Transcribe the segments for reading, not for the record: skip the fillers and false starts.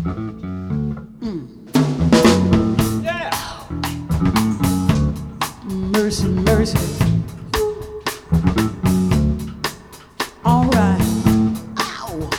Mercy, mercy. All right. Ow.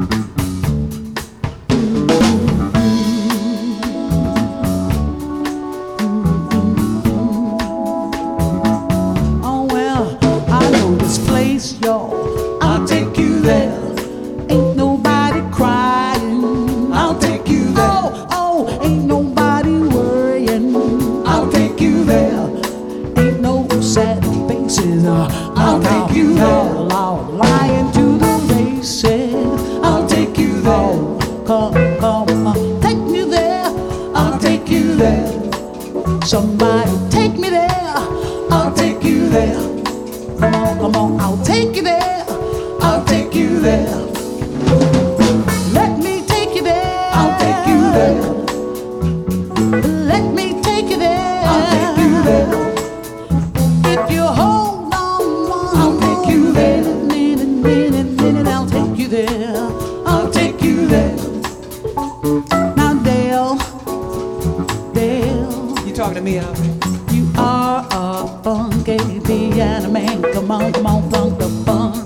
Oh well, I know this place, y'all. I'll take you there. Ain't nobody crying. I'll take you there. Oh, oh, ain't nobody worrying. I'll take you there. Ain't no sad faces. I'll take you there. I'll lying to the races. I'll take you there. Come, come, take me there. I'll take you there. Somebody take me there. I'll take you there. Come on, I'll take you there. I'll take you there. Let me take you there. I'll take you there. Let me take you there. I'll take you there. If you hold on one, I'll take you there. Minute, I'll take you there. I'll take you there. Now, Dale, You talking to me, Alfred? you are a funky piano man. Come on, funk the fun.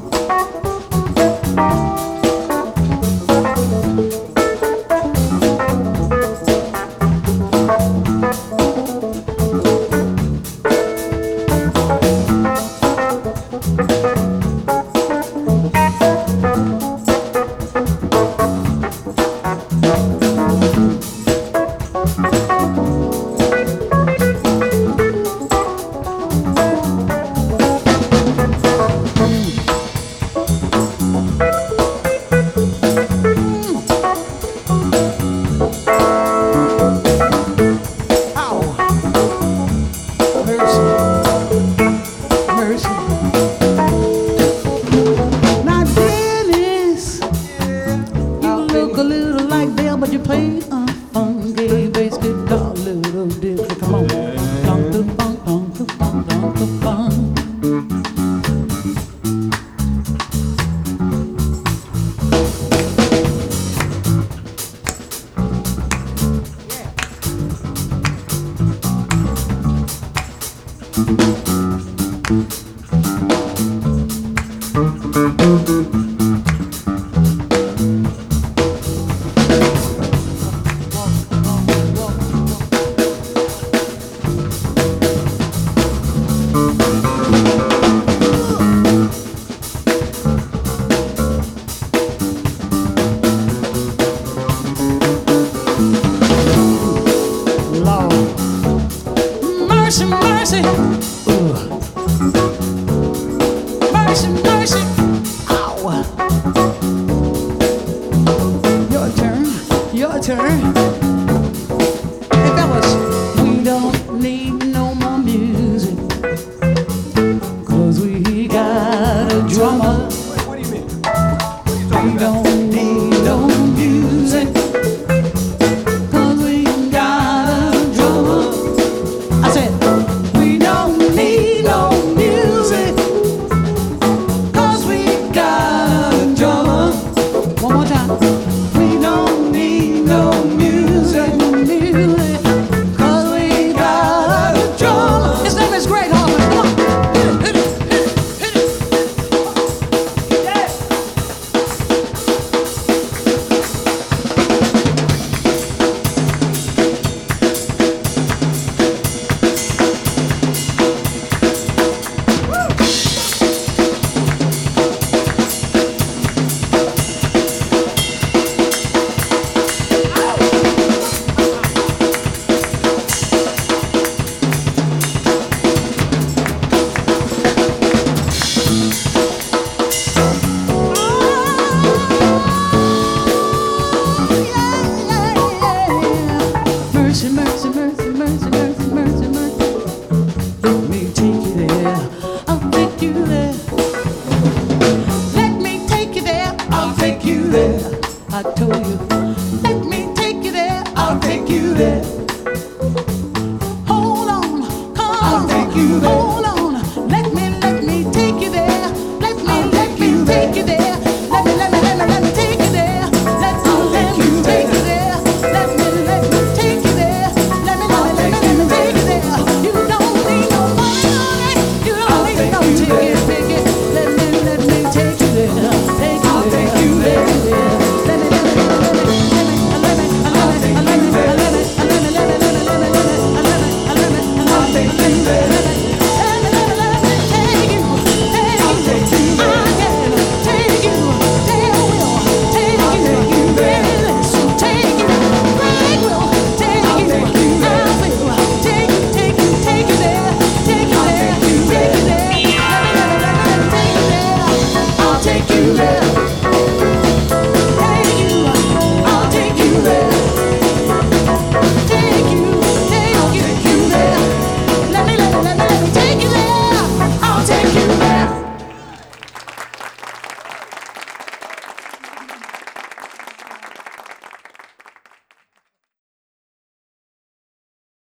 I told you.